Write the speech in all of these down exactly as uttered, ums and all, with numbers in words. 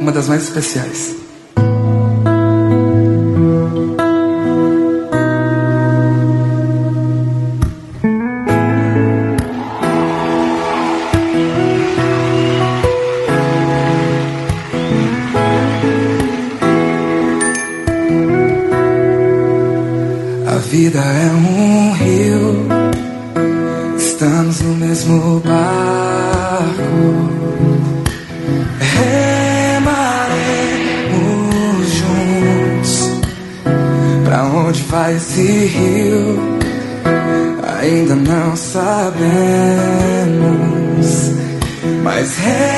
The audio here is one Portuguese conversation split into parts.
uma das mais especiais. A vida é um rio, estamos no mesmo barco. Remaremos juntos. Pra onde vai esse rio? Ainda não sabemos, mas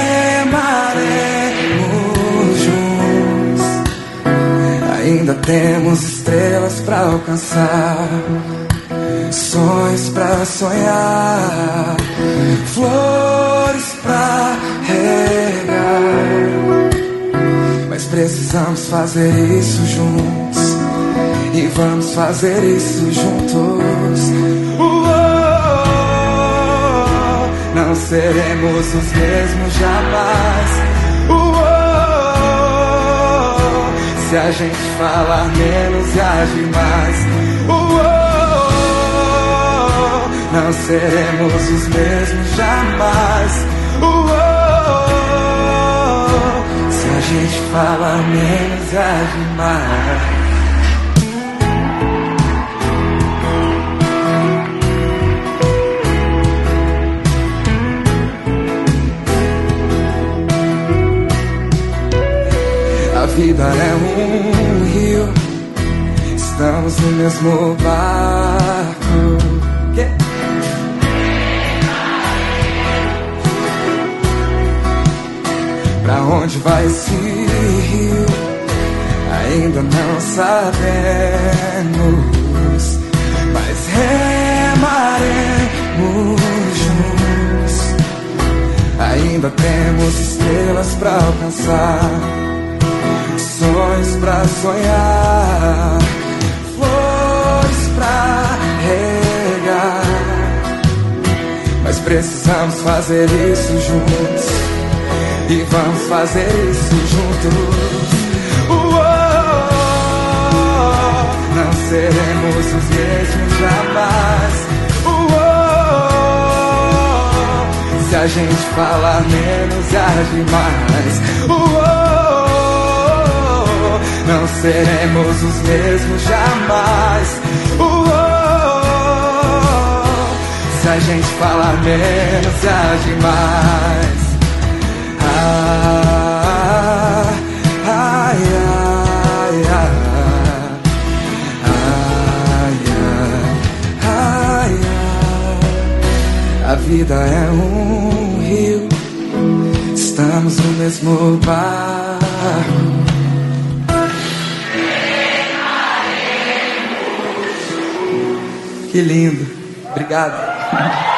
remaremos juntos. Ainda temos estrelas pra alcançar, sonhos pra sonhar, flores pra regar. Mas precisamos fazer isso juntos, e vamos fazer isso juntos. Uou, não seremos os mesmos jamais. Uou, se a gente falar menos e agir mais. Uou, não seremos os mesmos jamais. Uou, se a gente falar menos e agir mais. A vida é um rio, estamos no mesmo barco. Que? Pra onde vai esse rio? Ainda não sabemos, mas remaremos juntos. Ainda temos estrelas pra alcançar, sonhos pra sonhar, flores pra regar. Mas precisamos fazer isso juntos, e vamos fazer isso juntos. Uou, não seremos os mesmos jamais. Uou, se a gente falar menos e agir mais. Uou, não seremos os mesmos jamais. Uou, se a gente falar menos e agir mais. Ah, ai, ai, ai, ai, ai, ai. A vida é um rio, estamos no mesmo barco. Que lindo. Obrigado.